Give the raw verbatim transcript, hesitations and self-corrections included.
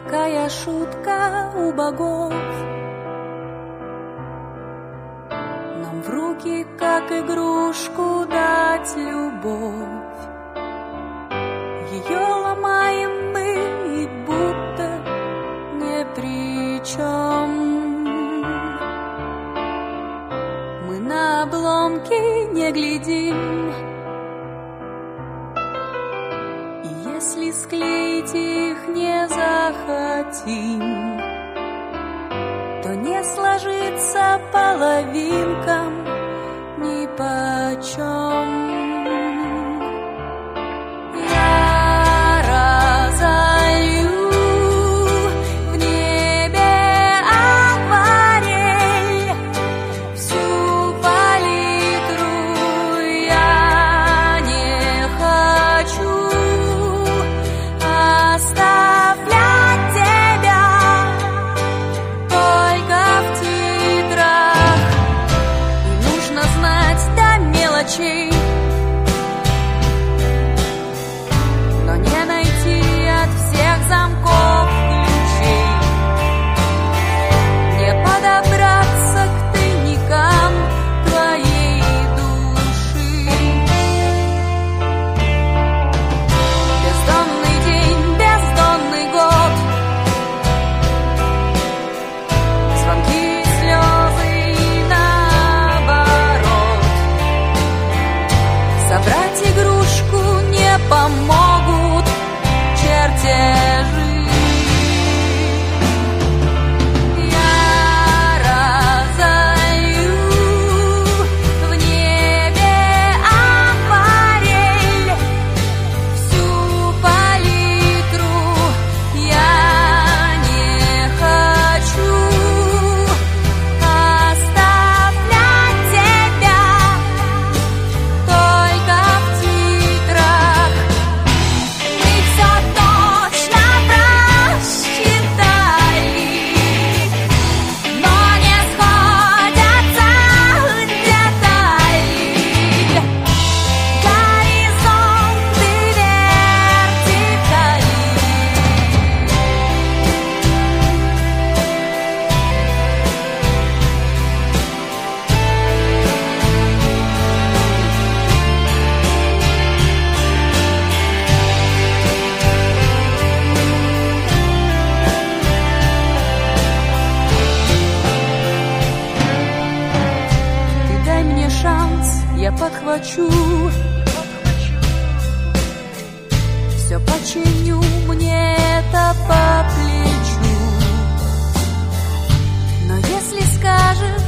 Какая шутка у богов нам в руки, как игрушку, дать любовь. Ее ломаем мы, и будто ни при чем. Мы на обломки не глядим, и если склеить их не захотим, то не сложится половинкам нипочем. Но не найти от всех замков ключей, не подобраться к тайникам твоей души. Бездонный день, бездонный год, звонки и слезы и наоборот. Собрать игрушку не помогут чертежи. Я разолью в небе акварель, всю палитру. Я не хочу оставлять тебя только в титрах. Мы все точно просчитали, но не сходятся детали. Горизонты вертикали. Ты дай мне шанс, я подхвачу, все починю, мне это по плечу. Но если скажешь,